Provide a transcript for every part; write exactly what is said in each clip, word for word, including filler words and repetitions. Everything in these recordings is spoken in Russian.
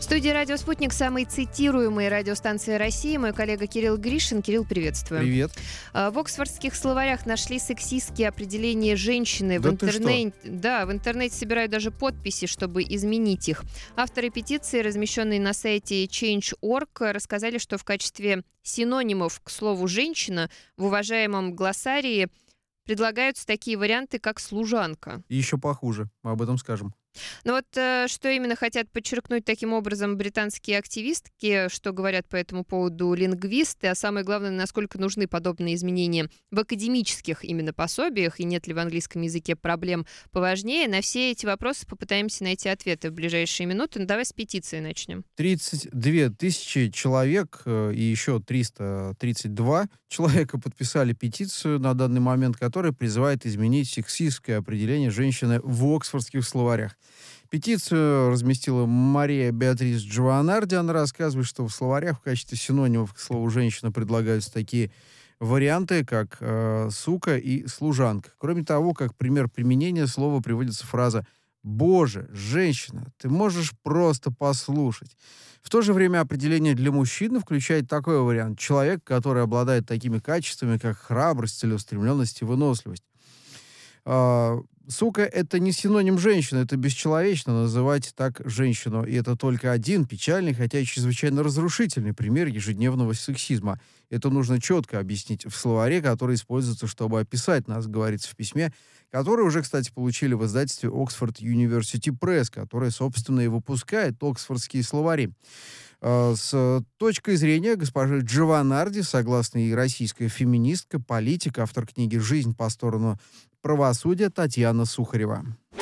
студии «Радио Спутник» самые цитируемые радиостанции России. Мой коллега Кирилл Гришин. Кирилл, приветствую. Привет. В оксфордских словарях нашли сексистские определения женщины. Да в интернете, да, в интернете собирают даже подписи, чтобы изменить их. Авторы петиции, размещенной на сайте change точка org, рассказали, что в качестве синонимов к слову «женщина» в уважаемом глоссарии предлагаются такие варианты, как «служанка». И еще похуже. Мы об этом скажем. Но вот э, что именно хотят подчеркнуть таким образом британские активистки, что говорят по этому поводу лингвисты, а самое главное, насколько нужны подобные изменения в академических именно пособиях, и нет ли в английском языке проблем поважнее. На все эти вопросы попытаемся найти ответы в ближайшие минуты. Ну, давай с петиции начнем. тридцать две тысячи человек э, и еще триста тридцать два человека подписали петицию на данный момент, которая призывает изменить сексистское определение женщины в оксфордских словарях. Петицию разместила Мария Беатрис Джованарди. Она рассказывает, что в словарях в качестве синонимов к слову «женщина» предлагаются такие варианты, как э, «сука» и «служанка». Кроме того, как пример применения слова приводится фраза «Боже, женщина, ты можешь просто послушать». В то же время определение для мужчины включает такой вариант: человек, который обладает такими качествами, как храбрость, целеустремленность и выносливость. А, сука — это не синоним женщины, это бесчеловечно называть так женщину. И это только один печальный, хотя и чрезвычайно разрушительный пример ежедневного сексизма. Это нужно четко объяснить в словаре, который используется, чтобы описать нас, говорится в письме, которое уже, кстати, получили в издательстве Oxford University Press, которое, собственно, и выпускает оксфордские словари. С точки зрения госпожи Джованарди, согласно ей, российская феминистка, политик, автор книги «Жизнь по сторону правосудия» Татьяна Сухарева.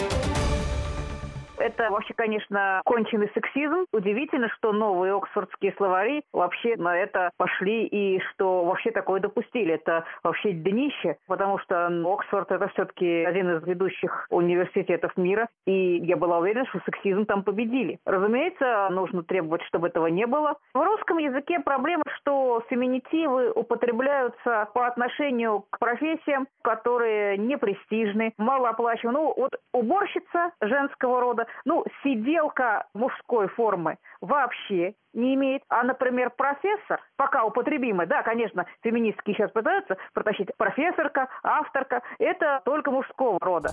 Это вообще, конечно, конченый сексизм. Удивительно, что новые оксфордские словари вообще на это пошли и что вообще такое допустили. Это вообще днище, потому что Оксфорд — это все-таки один из ведущих университетов мира, и я была уверена, что сексизм там победили. Разумеется, нужно требовать, чтобы этого не было. В русском языке проблема, что феминитивы употребляются по отношению к профессиям, которые непрестижны, малооплачиваемы. Ну, вот уборщица женского рода, ну, сиделка мужской формы вообще не имеет. А, например, профессор, пока употребимый, да, конечно, феминистки сейчас пытаются протащить профессорка, авторка, это только мужского рода.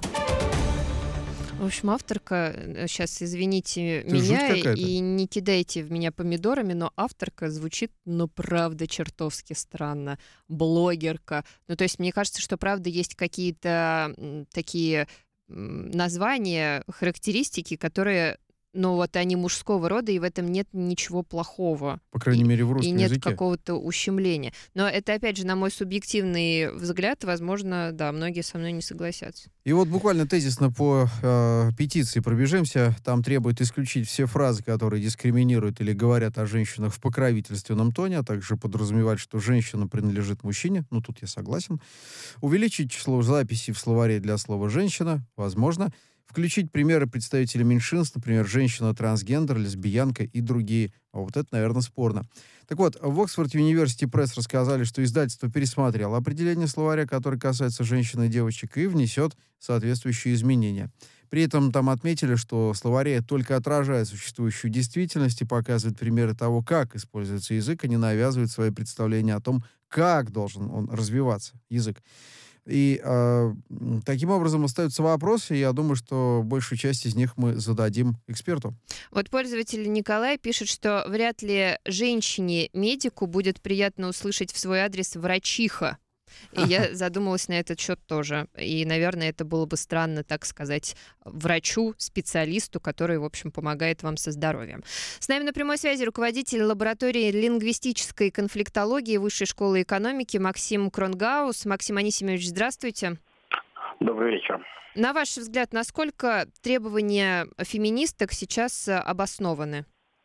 В общем, авторка, сейчас извините Это меня и не кидайте в меня помидорами, но авторка звучит, ну, правда, чертовски странно. Блогерка. Ну, то есть мне кажется, что, правда, есть какие-то м, такие м, названия, характеристики, которые, ну, вот они мужского рода, и в этом нет ничего плохого. По крайней и, мере, в русском И нет языке. какого-то ущемления. Но это, опять же, на мой субъективный взгляд, возможно, да, многие со мной не согласятся. И вот буквально тезисно по э, петиции пробежимся. Там требуют исключить все фразы, которые дискриминируют или говорят о женщинах в покровительственном тоне, а также подразумевать, что женщина принадлежит мужчине. Ну, тут я согласен. Увеличить число записей в словаре для слова «женщина», возможно. Включить примеры представителей меньшинств, например, женщина, трансгендер, лесбиянка и другие. А вот это, наверное, спорно. Так вот, в Oxford University Press рассказали, что издательство пересмотрело определение словаря, которое касается женщин и девочек, и внесет соответствующие изменения. При этом там отметили, что словари только отражают существующую действительность и показывают примеры того, как используется язык, а не навязывают свои представления о том, как должен он развиваться, язык. И э, таким образом остаются вопросы, и я думаю, что большую часть из них мы зададим эксперту. Вот пользователь Николай пишет, что вряд ли женщине-медику будет приятно услышать в свой адрес «врачиха». И я задумалась на этот счет тоже. И, наверное, это было бы странно, так сказать, врачу, специалисту, который, в общем, помогает вам со здоровьем. С нами на прямой связи руководитель лаборатории лингвистической конфликтологии Высшей школы экономики Максим Кронгаус. Максим Анисимович, здравствуйте. Добрый вечер. На ваш взгляд, насколько требования феминисток сейчас обоснованы?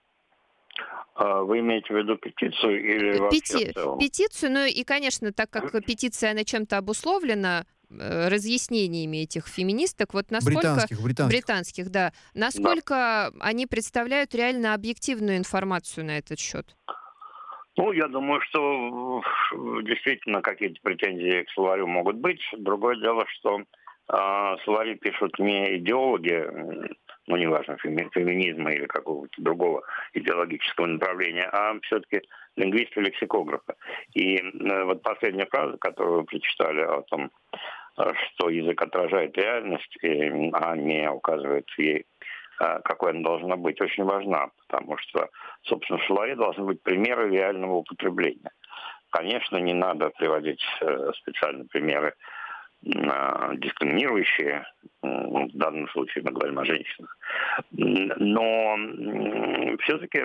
Вы имеете в виду петицию или вообще Пети... в целом? Петицию, ну и, конечно, так как петиция, она чем-то обусловлена, э, разъяснениями этих феминисток, вот насколько... Британских, британских. Британских, да. Насколько да. они представляют реально объективную информацию на этот счет? Ну, я думаю, что действительно какие-то претензии к словарю могут быть. Другое дело, что э, словари пишут не идеологи ну, неважно, феми- феминизма или какого-то другого идеологического направления, а все-таки лингвисты-лексикографы. И э, вот последняя фраза, которую вы прочитали о том, э, что язык отражает реальность, э, а не указывает ей, э, какой она должна быть, очень важна, потому что, собственно, в словаре должны быть примеры реального употребления. Конечно, не надо приводить э, специальные примеры дискриминирующие, в данном случае мы говорим о женщинах. Но все-таки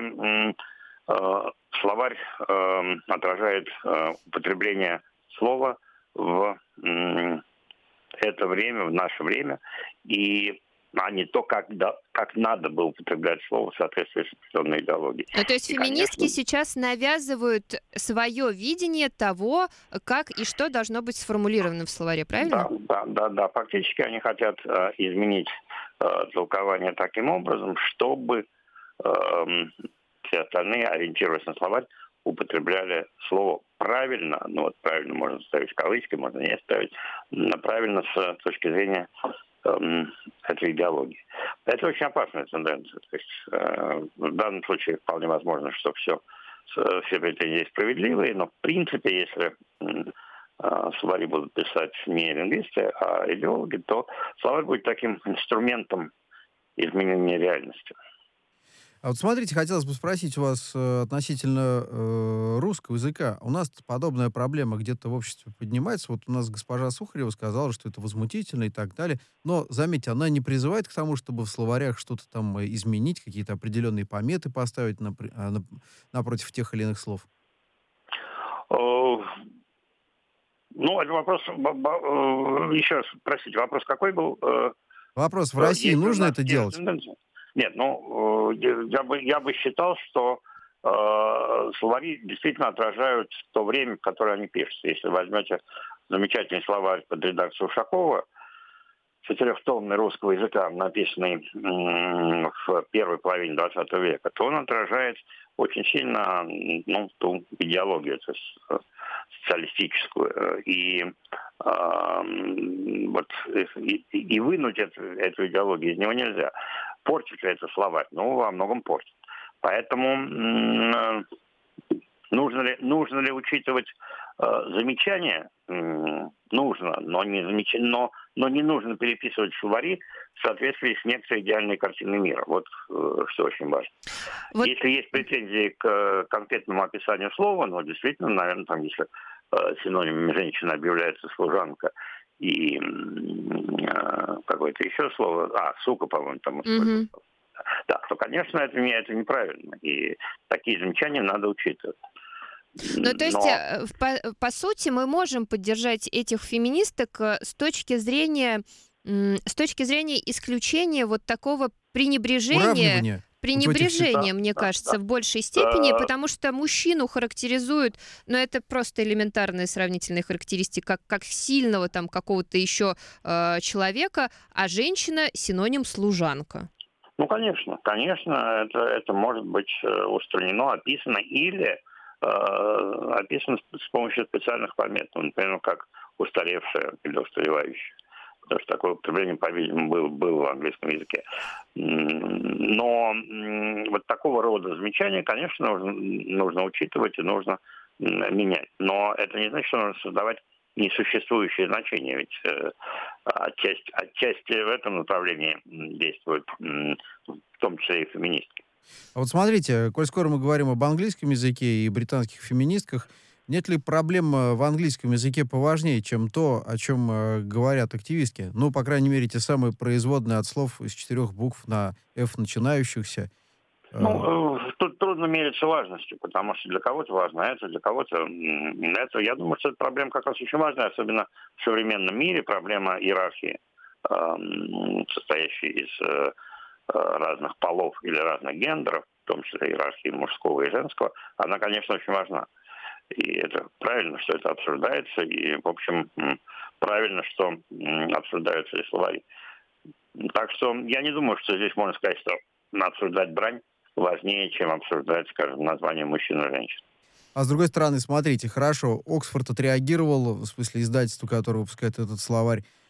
словарь отражает употребление слова в это время, в наше время, и а не то, как, да, как надо бы употреблять слово в соответствии с определенной идеологией. Ну, то есть и, феминистки конечно, сейчас навязывают свое видение того, как и что должно быть сформулировано в словаре, правильно? Да, да, да, да. Фактически они хотят э, изменить э, толкование таким образом, чтобы э, все остальные, ориентируясь на словарь, употребляли слово правильно, ну вот правильно можно ставить в кавычки, можно не ставить, но правильно с точки зрения этой идеологии. Это очень опасная тенденция. То есть, э, в данном случае вполне возможно, что все, все претензии справедливые, но в принципе, если э, словари будут писать не лингвисты, а идеологи, то словарь будет таким инструментом изменения реальности. А вот смотрите, хотелось бы спросить у вас э, относительно э, русского языка. У нас подобная проблема где-то в обществе поднимается. Вот у нас госпожа Сухарева сказала, что это возмутительно и так далее. Но, заметьте, она не призывает к тому, чтобы в словарях что-то там изменить, какие-то определенные пометы поставить на, на, напротив тех или иных слов. Ну, это вопрос... Еще раз, простите, вопрос какой был? Вопрос, в России Есть нужно это делать? Тенденция? Нет, ну, я бы, я бы считал, что э, словари действительно отражают то время, в которое они пишутся. Если возьмете замечательный словарь под редакцию Ушакова, четырехтомный русского языка, написанный м- в первой половине двадцатого века, то он отражает очень сильно, ну, ту идеологию, то есть социалистическую. И, э, вот, и, и вынуть эту, эту идеологию из него нельзя. Портит ли это словарь? Ну, во многом портит. Поэтому м- нужно ли, нужно ли учитывать э, замечания? М- нужно, но не, замеч... но, но не нужно переписывать словари в соответствии с некоторой идеальной картиной мира. Вот э, что очень важно. Вот. Если есть претензии к конкретному описанию слова, ну, действительно, наверное, там, если э, синонимами женщина объявляется служанка и э, какое-то еще слово, а, сука, по-моему, там mm-hmm. Да, то, конечно, это, это неправильно. И такие замечания надо учитывать. Ну, то есть, Но... по, по сути, мы можем поддержать этих феминисток с точки зрения, с точки зрения исключения вот такого пренебрежения... Уравнивания. Пренебрежение, да, мне да, кажется, да. в большей степени, да. потому что мужчину характеризуют, ну, это просто элементарные сравнительные характеристики, как, как сильного там какого-то еще э, человека, а женщина синоним служанка. Ну, конечно, конечно, это, это может быть устранено, описано или э, описано с помощью специальных помет, ну, например, как устаревшее или устаревающее. Потому что такое употребление, по-видимому, было, было в английском языке. Но вот такого рода замечания, конечно, нужно, нужно учитывать и нужно менять. Но это не значит, что нужно создавать несуществующие значения. Ведь э, отчасти, отчасти в этом направлении действуют, э, в том числе и феминистки. А вот смотрите, коль скоро мы говорим об английском языке и британских феминистках, нет ли проблем в английском языке поважнее, чем то, о чем э, говорят активистки? Ну, по крайней мере, те самые производные от слов из четырех букв на «ф» начинающихся. Ну, э, тут трудно мериться важностью, потому что для кого-то важно это, для кого-то это. Я думаю, что эта проблема как раз очень важная, особенно в современном мире, проблема иерархии, э, состоящей из э, разных полов или разных гендеров, в том числе иерархии мужского и женского, она, конечно, очень важна. И это правильно, что это обсуждается, и, в общем, правильно, что обсуждаются и словари. Так что я не думаю, что здесь можно сказать, что обсуждать брань важнее, чем обсуждать, скажем, название мужчин и женщин. А с другой стороны, смотрите, хорошо, Оксфорд отреагировал, в смысле издательство, которое выпускает этот словарь,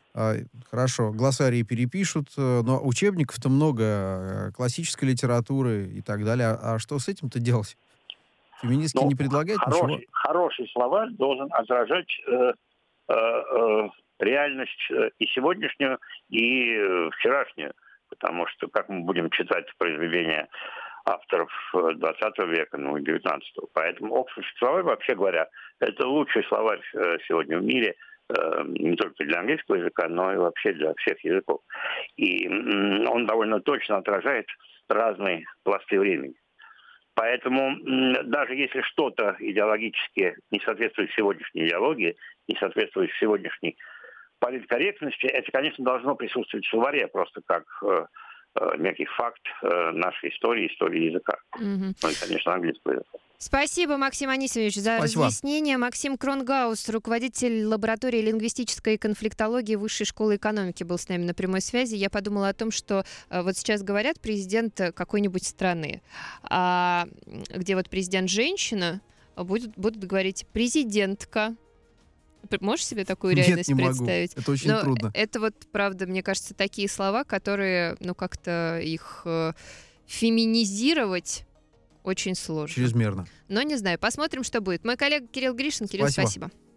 А, хорошо, глоссарии перепишут, но учебников-то много, классической литературы и так далее. А, а что с этим-то делать? Феминистки Ну, не предлагают хороший, ничего? Хороший словарь должен отражать э, э, э, реальность и сегодняшнюю, и э, вчерашнюю. Потому что, как мы будем читать произведения авторов двадцатого века, ну и девятнадцатого. Поэтому Оксфордский словарь, вообще говоря, это лучший словарь э, сегодня в мире, э, не только для английского языка, но и вообще для всех языков. И э, он довольно точно отражает разные пласты времени. Поэтому даже если что-то идеологически не соответствует сегодняшней идеологии, не соответствует сегодняшней политкорректности, это, конечно, должно присутствовать в словаре просто как э, э, некий факт э, нашей истории, истории языка. Мгм. Ну и, конечно, английского языка. Спасибо, Максим Анисимович, за Спасибо. разъяснение. Максим Кронгаус, руководитель лаборатории лингвистической конфликтологии Высшей школы экономики, был с нами на прямой связи. Я подумала о том, что э, вот сейчас говорят президент какой-нибудь страны, а, где вот президент женщина, будет, будут говорить президентка. Можешь себе такую Нет, реальность не могу. представить? Это очень Но трудно. это вот, правда, мне кажется, такие слова, которые, ну, как-то их э, феминизировать очень сложно. Чрезмерно. Но не знаю, посмотрим, что будет. Мой коллега Кирилл Гришин. Кирилл, Спасибо. спасибо.